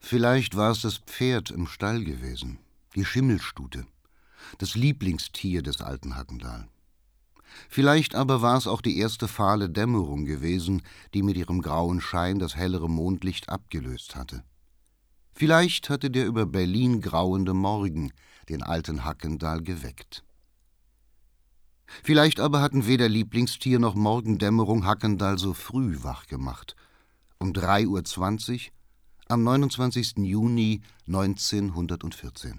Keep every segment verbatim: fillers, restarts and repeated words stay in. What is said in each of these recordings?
Vielleicht war es das Pferd im Stall gewesen, die Schimmelstute, das Lieblingstier des alten Hackendal. Vielleicht aber war es auch die erste fahle Dämmerung gewesen, die mit ihrem grauen Schein das hellere Mondlicht abgelöst hatte. Vielleicht hatte der über Berlin grauende Morgen den alten Hackendal geweckt. Vielleicht aber hatten weder Lieblingstier noch Morgendämmerung Hackendal so früh wach gemacht, um drei Uhr zwanzig am neunundzwanzigsten Juni neunzehnhundertvierzehn.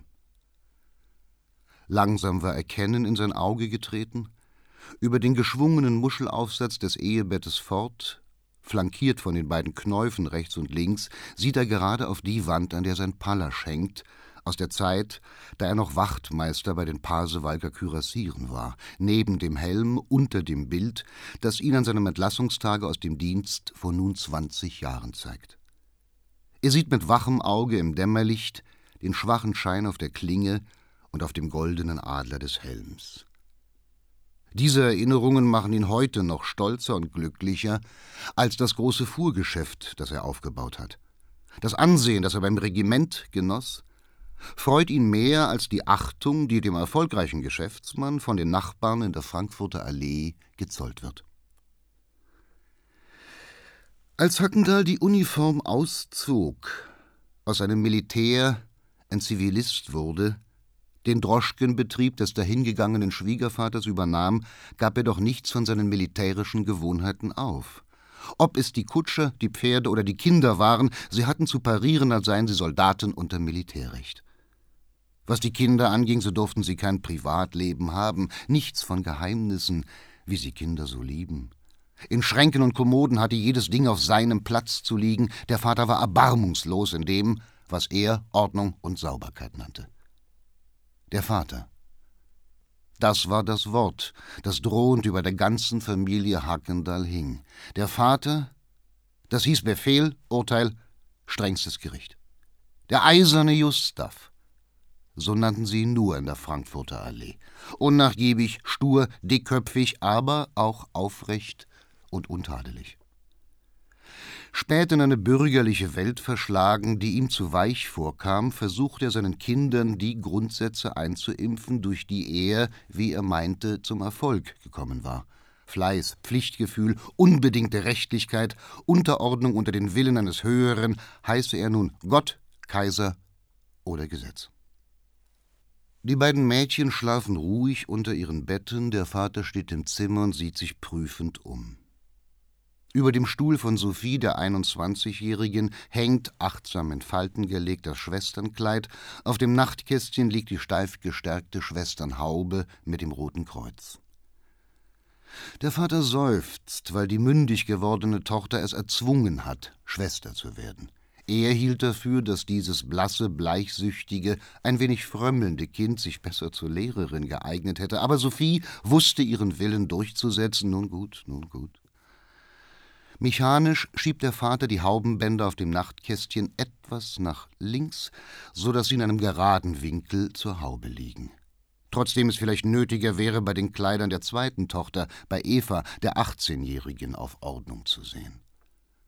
Langsam war Erkennen in sein Auge getreten. Über den geschwungenen Muschelaufsatz des Ehebettes fort, flankiert von den beiden Knäufen rechts und links, sieht er gerade auf die Wand, an der sein Pallasch hängt, aus der Zeit, da er noch Wachtmeister bei den Pasewalker Kürassieren war, neben dem Helm, unter dem Bild, das ihn an seinem Entlassungstage aus dem Dienst vor nun zwanzig Jahren zeigt. Er sieht mit wachem Auge im Dämmerlicht den schwachen Schein auf der Klinge und auf dem goldenen Adler des Helms. Diese Erinnerungen machen ihn heute noch stolzer und glücklicher als das große Fuhrgeschäft, das er aufgebaut hat. Das Ansehen, das er beim Regiment genoss, freut ihn mehr als die Achtung, die dem erfolgreichen Geschäftsmann von den Nachbarn in der Frankfurter Allee gezollt wird. Als Hackendal die Uniform auszog, aus einem Militär ein Zivilist wurde, den Droschkenbetrieb des dahingegangenen Schwiegervaters übernahm, gab er doch nichts von seinen militärischen Gewohnheiten auf. Ob es die Kutscher, die Pferde oder die Kinder waren, sie hatten zu parieren, als seien sie Soldaten unter Militärrecht. Was die Kinder anging, so durften sie kein Privatleben haben, nichts von Geheimnissen, wie sie Kinder so lieben. In Schränken und Kommoden hatte jedes Ding auf seinem Platz zu liegen, der Vater war erbarmungslos in dem, was er Ordnung und Sauberkeit nannte. Der Vater. Das war das Wort, das drohend über der ganzen Familie Hackendal hing. Der Vater, das hieß Befehl, Urteil, strengstes Gericht. Der eiserne Justav, so nannten sie ihn nur in der Frankfurter Allee. Unnachgiebig, stur, dickköpfig, aber auch aufrecht und untadelig. Spät in eine bürgerliche Welt verschlagen, die ihm zu weich vorkam, versuchte er seinen Kindern die Grundsätze einzuimpfen, durch die er, wie er meinte, zum Erfolg gekommen war. Fleiß, Pflichtgefühl, unbedingte Rechtlichkeit, Unterordnung unter den Willen eines Höheren, heiße er nun Gott, Kaiser oder Gesetz. Die beiden Mädchen schlafen ruhig unter ihren Betten, der Vater steht im Zimmer und sieht sich prüfend um. Über dem Stuhl von Sophie, der einundzwanzigjährigen, hängt, achtsam in Falten gelegt, das Schwesternkleid. Auf dem Nachtkästchen liegt die steif gestärkte Schwesternhaube mit dem roten Kreuz. Der Vater seufzt, weil die mündig gewordene Tochter es erzwungen hat, Schwester zu werden. Er hielt dafür, dass dieses blasse, bleichsüchtige, ein wenig frömmelnde Kind sich besser zur Lehrerin geeignet hätte. Aber Sophie wusste ihren Willen durchzusetzen. Nun gut, nun gut. Mechanisch schiebt der Vater die Haubenbänder auf dem Nachtkästchen etwas nach links, so dass sie in einem geraden Winkel zur Haube liegen. Trotzdem es vielleicht nötiger wäre, bei den Kleidern der zweiten Tochter, bei Eva, der achtzehnjährigen, auf Ordnung zu sehen.